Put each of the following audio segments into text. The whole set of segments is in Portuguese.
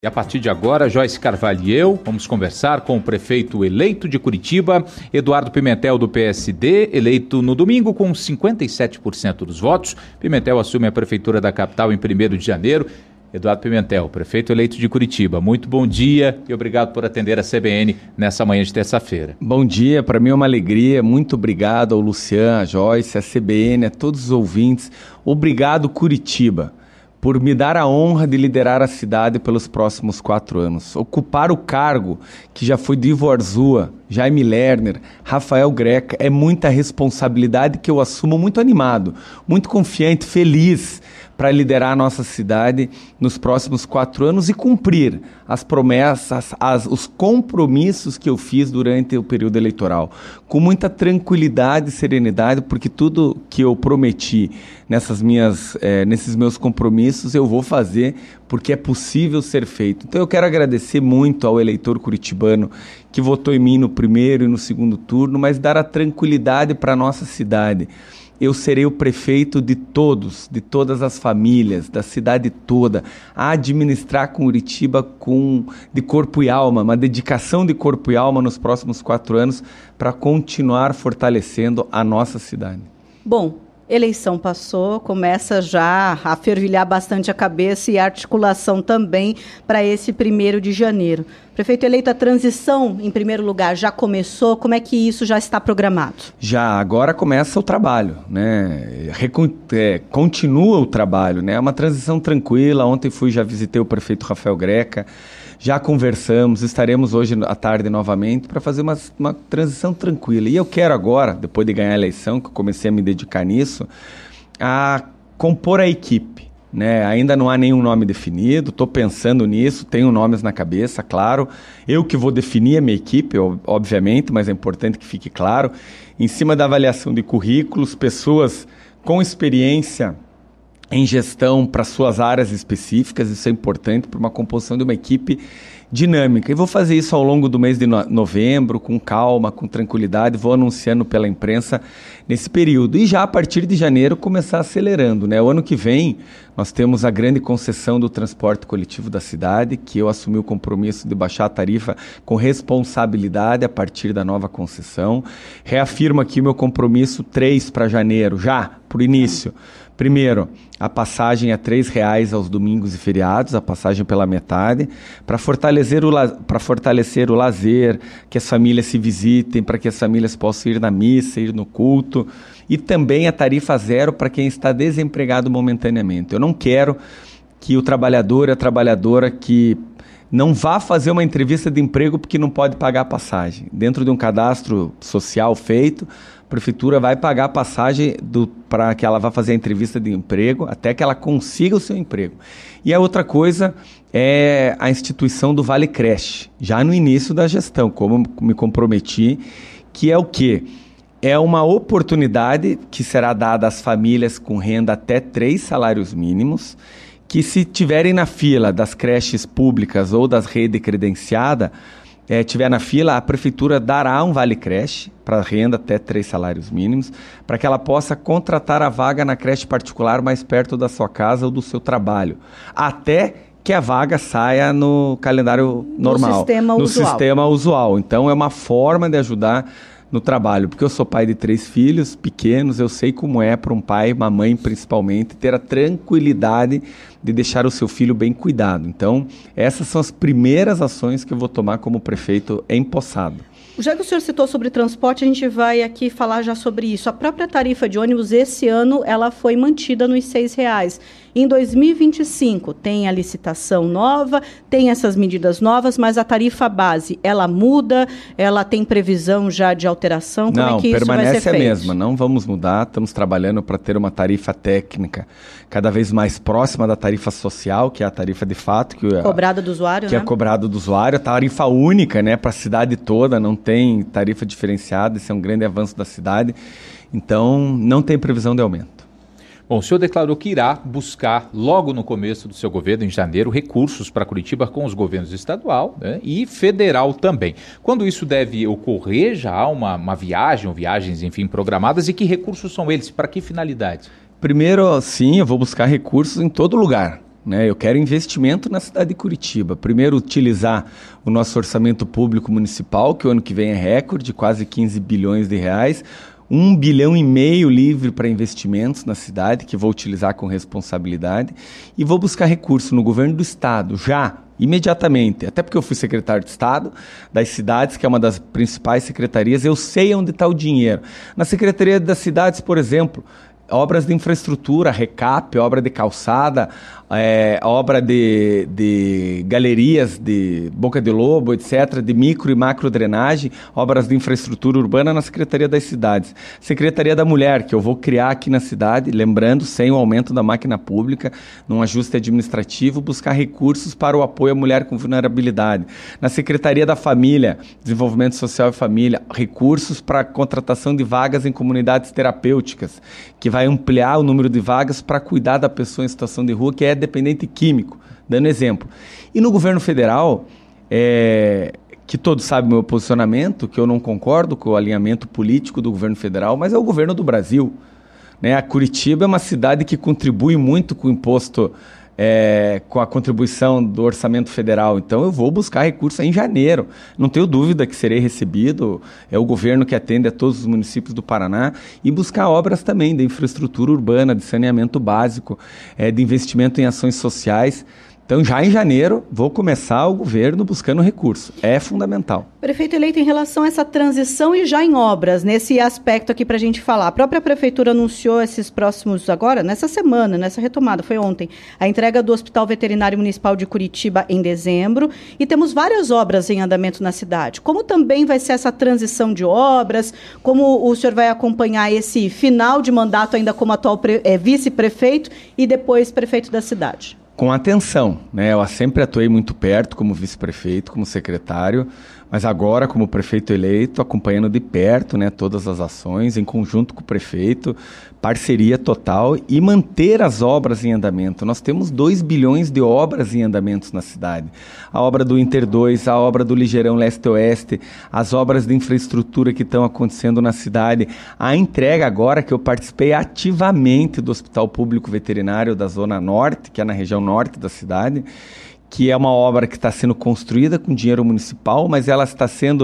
E a partir de agora, Joyce Carvalho e eu vamos conversar com o prefeito eleito de Curitiba, Eduardo Pimentel, do PSD, eleito no domingo com 57% dos votos. Pimentel assume a prefeitura da capital em 1º de janeiro. Eduardo Pimentel, prefeito eleito de Curitiba, muito bom dia e obrigado por atender a CBN nessa manhã de terça-feira. Bom dia, para mim é uma alegria, muito obrigado ao Luciano, a Joyce, a CBN, a todos os ouvintes. Obrigado, Curitiba, por me dar a honra de liderar a cidade pelos próximos 4 anos. Ocupar o cargo que já foi de Ivo Arzua, Jaime Lerner, Rafael Greca, é muita responsabilidade que eu assumo muito animado, muito confiante, feliz para liderar a nossa cidade nos próximos 4 anos e cumprir as promessas, os compromissos que eu fiz durante o período eleitoral. Com muita tranquilidade e serenidade, porque tudo que eu prometi nesses meus compromissos eu vou fazer, porque é possível ser feito. Então eu quero agradecer muito ao eleitor curitibano que votou em mim no primeiro e no segundo turno, mas dar a tranquilidade para a nossa cidade. Eu serei o prefeito de todos, de todas as famílias, da cidade toda, a administrar Curitiba de corpo e alma, uma dedicação de corpo e alma nos próximos 4 anos para continuar fortalecendo a nossa cidade. Bom, eleição passou, começa já a fervilhar bastante a cabeça e a articulação também para esse 1º de janeiro. Prefeito eleito, a transição, em primeiro lugar, já começou? Como é que isso já está programado? Já, agora começa o trabalho, né? Continua o trabalho, né? É uma transição tranquila. Ontem já visitei o prefeito Rafael Greca, já conversamos, estaremos hoje à tarde novamente para fazer uma transição tranquila. E eu quero agora, depois de ganhar a eleição, que eu comecei a me dedicar nisso, a compor a equipe. Né? Ainda não há nenhum nome definido, estou pensando nisso, tenho nomes na cabeça, claro. Eu que vou definir a minha equipe, obviamente, mas é importante que fique claro. Em cima da avaliação de currículos, pessoas com experiência em gestão para suas áreas específicas, isso é importante para uma composição de uma equipe dinâmica. E vou fazer isso ao longo do mês de novembro, com calma, com tranquilidade, vou anunciando pela imprensa nesse período. E já a partir de janeiro começar acelerando, né? O ano que vem nós temos a grande concessão do transporte coletivo da cidade, que eu assumi o compromisso de baixar a tarifa com responsabilidade a partir da nova concessão. Reafirmo aqui o meu compromisso 3 para janeiro, já, por início. Primeiro, a passagem é R$3 aos domingos e feriados, a passagem pela metade, para fortalecer o lazer, que as famílias se visitem, para que as famílias possam ir na missa, ir no culto, e também a tarifa 0 para quem está desempregado momentaneamente. Eu não quero que o trabalhador e a trabalhadora que não vá fazer uma entrevista de emprego porque não pode pagar a passagem. Dentro de um cadastro social feito, a prefeitura vai pagar a passagem para que ela vá fazer a entrevista de emprego até que ela consiga o seu emprego. E a outra coisa é a instituição do Vale Creche, já no início da gestão, como me comprometi, que é o quê? É uma oportunidade que será dada às famílias com renda até 3 salários mínimos, que se tiverem na fila das creches públicas ou das redes credenciadas, tiver na fila, a prefeitura dará um vale creche para renda até 3 salários mínimos, para que ela possa contratar a vaga na creche particular mais perto da sua casa ou do seu trabalho, até que a vaga saia no calendário normal, no sistema usual. Então é uma forma de ajudar no trabalho, porque eu sou pai de 3 filhos pequenos, eu sei como é para um pai, uma mãe principalmente, ter a tranquilidade de deixar o seu filho bem cuidado. Então, essas são as primeiras ações que eu vou tomar como prefeito empossado. Já que o senhor citou sobre transporte, a gente vai aqui falar já sobre isso. A própria tarifa de ônibus, esse ano, ela foi mantida nos R$6. Em 2025, tem a licitação nova, tem essas medidas novas, mas a tarifa base, ela muda? Ela tem previsão já de alteração? Como é que isso vai ser feito? Não, permanece a mesma, não vamos mudar. Estamos trabalhando para ter uma tarifa técnica cada vez mais próxima da tarifa social, que é a tarifa de fato. Cobrada do usuário, que é cobrada do usuário. A tarifa única, né, para a cidade toda, não tem tarifa diferenciada, esse é um grande avanço da cidade. Então, não tem previsão de aumento. Bom, o senhor declarou que irá buscar, logo no começo do seu governo, em janeiro, recursos para Curitiba com os governos estadual, né, e federal também. Quando isso deve ocorrer? Já há uma viagem ou viagens, enfim, programadas? E que recursos são eles? Para que finalidade? Primeiro, sim, eu vou buscar recursos em todo lugar. né? Eu quero investimento na cidade de Curitiba. Primeiro, utilizar o nosso orçamento público municipal, que o ano que vem é recorde, quase 15 bilhões de reais. 1,5 bilhão livre para investimentos na cidade, que vou utilizar com responsabilidade. E vou buscar recurso no governo do estado, já, imediatamente. Até porque eu fui secretário de Estado das cidades, que é uma das principais secretarias, eu sei onde está o dinheiro. Na Secretaria das Cidades, por exemplo, obras de infraestrutura, recap, obra de calçada, obra de galerias de Boca de Lobo, etc., de micro e macro drenagem, obras de infraestrutura urbana na Secretaria das Cidades. Secretaria da Mulher, que eu vou criar aqui na cidade, lembrando, sem o aumento da máquina pública, num ajuste administrativo, buscar recursos para o apoio à mulher com vulnerabilidade. Na Secretaria da Família, Desenvolvimento Social e Família, recursos para a contratação de vagas em comunidades terapêuticas, que vai ampliar o número de vagas para cuidar da pessoa em situação de rua, que é dependente químico, dando exemplo. E no governo federal, que todos sabem o meu posicionamento, que eu não concordo com o alinhamento político do governo federal, mas é o governo do Brasil, né? A Curitiba é uma cidade que contribui muito com o imposto, com a contribuição do orçamento federal. Então eu vou buscar recursos em janeiro. Não tenho dúvida que serei recebido. É o governo que atende a todos os municípios do Paraná. E buscar obras também de infraestrutura urbana, de saneamento básico, de investimento em ações sociais. Então, já em janeiro, vou começar o governo buscando recurso. É fundamental. Prefeito eleito, em relação a essa transição e já em obras, nesse aspecto aqui para a gente falar, a própria Prefeitura anunciou esses próximos, agora, nessa semana, nessa retomada, foi ontem, a entrega do Hospital Veterinário Municipal de Curitiba em dezembro, e temos várias obras em andamento na cidade. Como também vai ser essa transição de obras? Como o senhor vai acompanhar esse final de mandato ainda como atual vice-prefeito e depois prefeito da cidade? Com atenção, né? Eu sempre atuei muito perto como vice-prefeito, como secretário, mas agora como prefeito eleito, acompanhando de perto, né, todas as ações, em conjunto com o prefeito, parceria total e manter as obras em andamento. Nós temos 2 bilhões de obras em andamentos na cidade. A obra do Inter 2, a obra do Ligeirão Leste-Oeste, as obras de infraestrutura que estão acontecendo na cidade, a entrega agora que eu participei ativamente do Hospital Público Veterinário da Zona Norte, que é na região norte da cidade, que é uma obra que está sendo construída com dinheiro municipal, mas ela está sendo,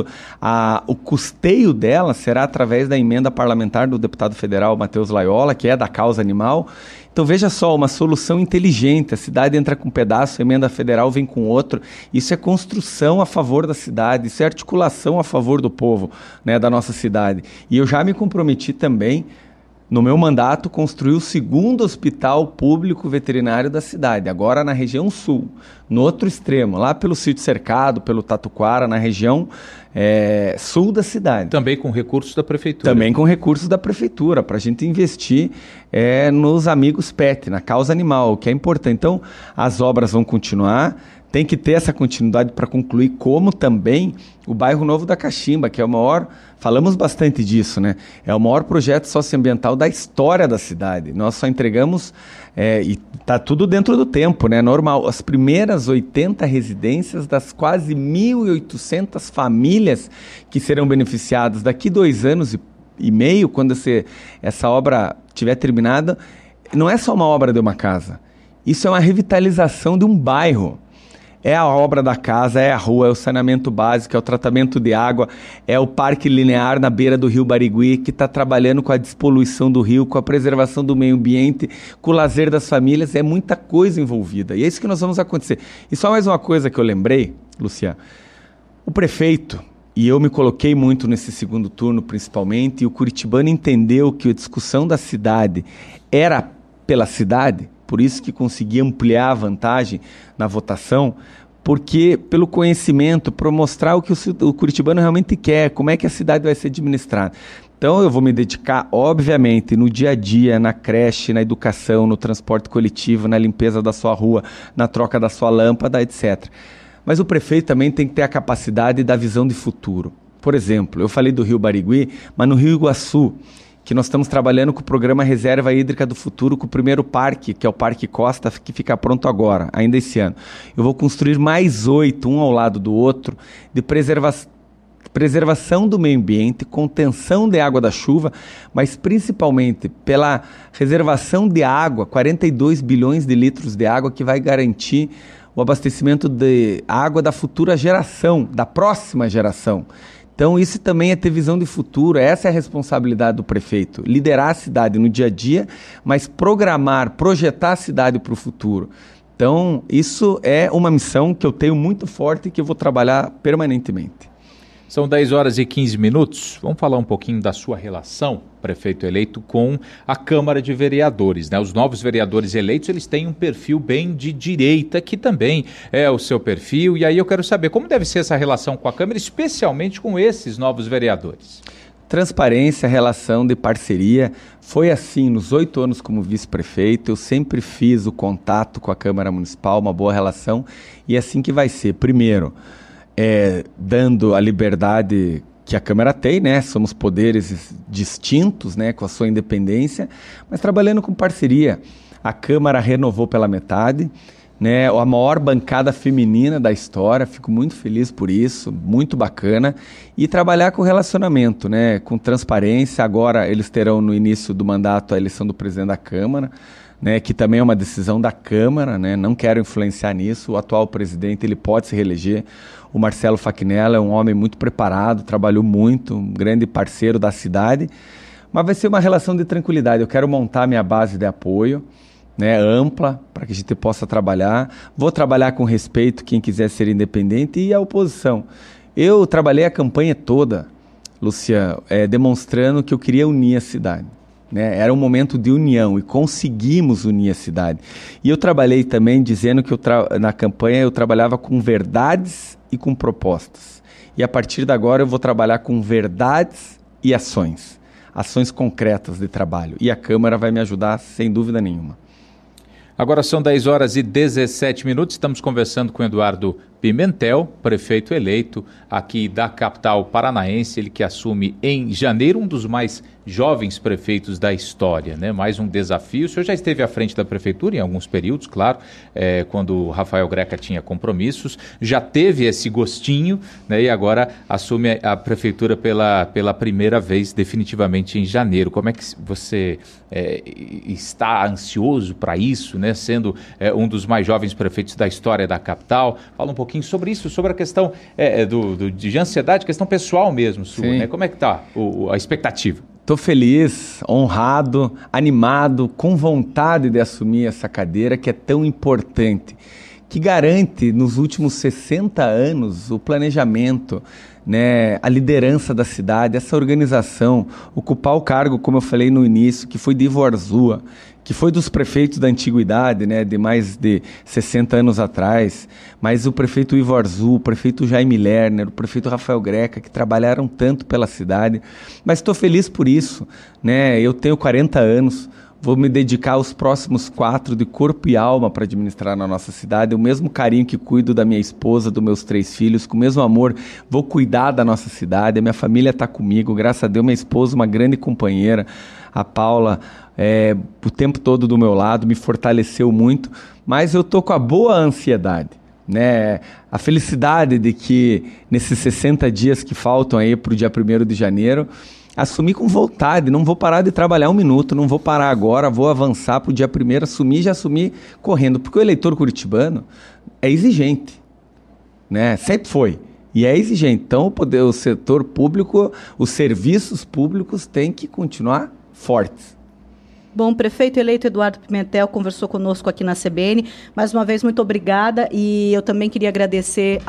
o custeio dela será através da emenda parlamentar do deputado federal Matheus Laiola, que é da causa animal. Então veja só, uma solução inteligente, a cidade entra com um pedaço, a emenda federal vem com outro, isso é construção a favor da cidade, isso é articulação a favor do povo, né, da nossa cidade. E eu já me comprometi também, no meu mandato, construir o 2º hospital público veterinário da cidade, agora na região sul, no outro extremo, lá pelo Sítio Cercado, pelo Tatuquara, na região sul da cidade. Também com recursos da prefeitura. Também com recursos da prefeitura, para a gente investir nos amigos pet, na causa animal, o que é importante. Então, as obras vão continuar, tem que ter essa continuidade para concluir, como também o bairro Novo da Caximba, que é o maior, falamos bastante disso, né? É o maior projeto socioambiental da história da cidade. Nós só entregamos, e está tudo dentro do tempo, né? Normal, as primeiras 80 residências das quase 1.800 famílias que serão beneficiadas daqui 2 anos e meio, quando essa obra estiver terminada. Não é só uma obra de uma casa, isso é uma revitalização de um bairro. É a obra da casa, é a rua, é o saneamento básico, é o tratamento de água, é o parque linear na beira do rio Barigui, que está trabalhando com a despoluição do rio, com a preservação do meio ambiente, com o lazer das famílias, é muita coisa envolvida. E é isso que nós vamos acontecer. E só mais uma coisa que eu lembrei, Luciano, o prefeito, e eu me coloquei muito nesse 2º turno principalmente, e o curitibano entendeu que a discussão da cidade era pela cidade, por isso que consegui ampliar a vantagem na votação, porque pelo conhecimento, para mostrar o que o curitibano realmente quer, como é que a cidade vai ser administrada. Então eu vou me dedicar, obviamente, no dia a dia, na creche, na educação, no transporte coletivo, na limpeza da sua rua, na troca da sua lâmpada, etc. Mas o prefeito também tem que ter a capacidade da visão de futuro. Por exemplo, eu falei do Rio Barigui, mas no Rio Iguaçu, que nós estamos trabalhando com o programa Reserva Hídrica do Futuro, com o primeiro parque, que é o Parque Costa, que fica pronto agora, ainda esse ano. Eu vou construir mais 8, um ao lado do outro, de preservação do meio ambiente, contenção de água da chuva, mas principalmente pela reservação de água, 42 bilhões de litros de água que vai garantir o abastecimento de água da futura geração, da próxima geração. Então isso também é ter visão de futuro, essa é a responsabilidade do prefeito, liderar a cidade no dia a dia, mas programar, projetar a cidade para o futuro. Então isso é uma missão que eu tenho muito forte e que eu vou trabalhar permanentemente. São 10 horas e 15 minutos. Vamos falar um pouquinho da sua relação, prefeito eleito, com a Câmara de Vereadores, né? Os novos vereadores eleitos, eles têm um perfil bem de direita, que também é o seu perfil. E aí eu quero saber como deve ser essa relação com a Câmara, especialmente com esses novos vereadores. Transparência, relação de parceria. Foi assim nos 8 anos como vice-prefeito. Eu sempre fiz o contato com a Câmara Municipal, uma boa relação. E é assim que vai ser. Primeiro, dando a liberdade que a Câmara tem, né? Somos poderes distintos, né? Com a sua independência, mas trabalhando com parceria. A Câmara renovou pela metade, né? A maior bancada feminina da história, fico muito feliz por isso, muito bacana. E trabalhar com relacionamento, né? Com transparência. Agora eles terão no início do mandato a eleição do presidente da Câmara, né, que também é uma decisão da Câmara, né, não quero influenciar nisso. O atual presidente ele pode se reeleger. O Marcelo Fachinella é um homem muito preparado, trabalhou muito, um grande parceiro da cidade, mas vai ser uma relação de tranquilidade. Eu quero montar minha base de apoio, né, ampla, para que a gente possa trabalhar. Vou trabalhar com respeito quem quiser ser independente e a oposição. Eu trabalhei a campanha toda, Lúcia, demonstrando que eu queria unir a cidade. Né? Era um momento de união e conseguimos unir a cidade. E eu trabalhei também dizendo que na campanha eu trabalhava com verdades e com propostas. E a partir de agora eu vou trabalhar com verdades e ações. Ações concretas de trabalho. E a Câmara vai me ajudar sem dúvida nenhuma. Agora são 10 horas e 17 minutos, estamos conversando com Eduardo Pimentel, prefeito eleito aqui da capital paranaense, ele que assume em janeiro, um dos mais jovens prefeitos da história, né? Mais um desafio. O senhor já esteve à frente da prefeitura em alguns períodos, claro, quando o Rafael Greca tinha compromissos, já teve esse gostinho, né? E agora assume a prefeitura pela primeira vez, definitivamente em janeiro. Como é que você está ansioso para isso, né? Sendo um dos mais jovens prefeitos da história da capital? Fala um pouquinho sobre isso, sobre a questão de ansiedade, questão pessoal mesmo sua, né? Como é que está a expectativa? Estou feliz, honrado, animado, com vontade de assumir essa cadeira que é tão importante, que garante nos últimos 60 anos o planejamento, né, a liderança da cidade, essa organização, ocupar o cargo, como eu falei no início, que foi de Ivo Arzua, que foi dos prefeitos da antiguidade, né, de mais de 60 anos atrás, mas o prefeito Ivo Arzua, o prefeito Jaime Lerner, o prefeito Rafael Greca, que trabalharam tanto pela cidade, mas estou feliz por isso, né, eu tenho 40 anos, vou me dedicar aos próximos 4 de corpo e alma para administrar na nossa cidade, o mesmo carinho que cuido da minha esposa, dos meus 3 filhos, com o mesmo amor, vou cuidar da nossa cidade, a minha família está comigo, graças a Deus, minha esposa, uma grande companheira, a Paula, o tempo todo do meu lado, me fortaleceu muito, mas eu estou com a boa ansiedade, né? A felicidade de que nesses 60 dias que faltam aí para o dia 1º de janeiro, assumir com vontade, não vou parar de trabalhar um minuto, não vou parar agora, vou avançar para o dia 1º, assumir e já assumir correndo, porque o eleitor curitibano é exigente, né? Sempre foi, e é exigente, então o setor público, os serviços públicos têm que continuar fortes. Bom, o prefeito eleito Eduardo Pimentel conversou conosco aqui na CBN. Mais uma vez, muito obrigada. E eu também queria agradecer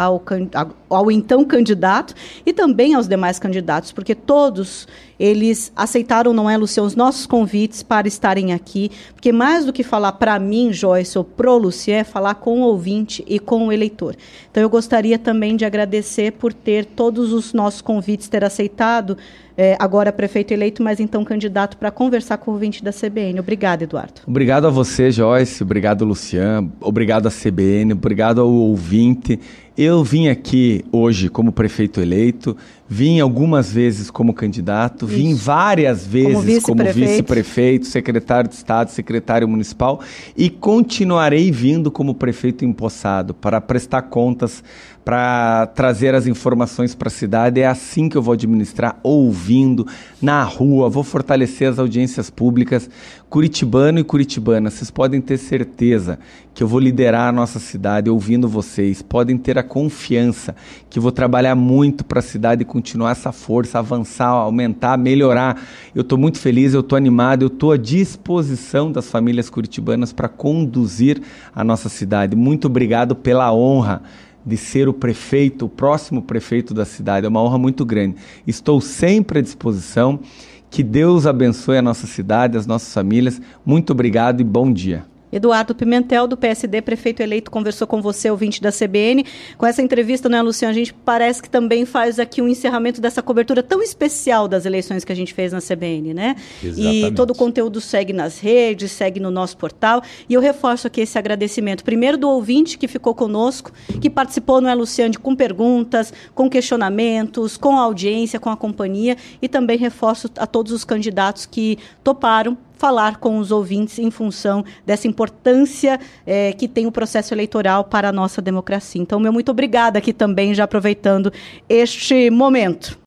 ao então candidato e também aos demais candidatos, porque todos eles aceitaram, não é, Luciano, os nossos convites para estarem aqui. Porque mais do que falar para mim, Joyce, ou pro Luciano, é falar com o ouvinte e com o eleitor. Então, eu gostaria também de agradecer por ter todos os nossos convites, ter aceitado agora prefeito eleito, mas então candidato, para conversar com o ouvinte da CBN. Obrigada, Eduardo. Obrigado a você, Joyce, obrigado, Luciano, obrigado à CBN, obrigado ao ouvinte. Eu vim aqui hoje como prefeito eleito, vim algumas vezes como candidato, vim várias vezes como vice-prefeito, secretário de Estado, secretário municipal e continuarei vindo como prefeito empossado para prestar contas, para trazer as informações para a cidade. É assim que eu vou administrar, ouvindo, na rua, vou fortalecer as audiências públicas. Curitibano e curitibana, vocês podem ter certeza que eu vou liderar a nossa cidade ouvindo vocês, podem ter a confiança que eu vou trabalhar muito para a cidade continuar essa força, avançar, aumentar, melhorar. Eu estou muito feliz, eu estou animado, eu estou à disposição das famílias curitibanas para conduzir a nossa cidade. Muito obrigado pela honra de ser o prefeito, o próximo prefeito da cidade. É uma honra muito grande. Estou sempre à disposição. Que Deus abençoe a nossa cidade, as nossas famílias. Muito obrigado e bom dia. Eduardo Pimentel, do PSD, prefeito eleito, conversou com você, ouvinte da CBN. Com essa entrevista, né, Luciano, a gente parece que também faz aqui um encerramento dessa cobertura tão especial das eleições que a gente fez na CBN, né? Exatamente. E todo o conteúdo segue nas redes, segue no nosso portal. E eu reforço aqui esse agradecimento, primeiro do ouvinte que ficou conosco, que participou, não é, Luciano, com perguntas, com questionamentos, com a audiência, com a companhia. E também reforço a todos os candidatos que toparam falar com os ouvintes em função dessa importância que tem o processo eleitoral para a nossa democracia. Então, meu muito obrigada aqui também, já aproveitando este momento.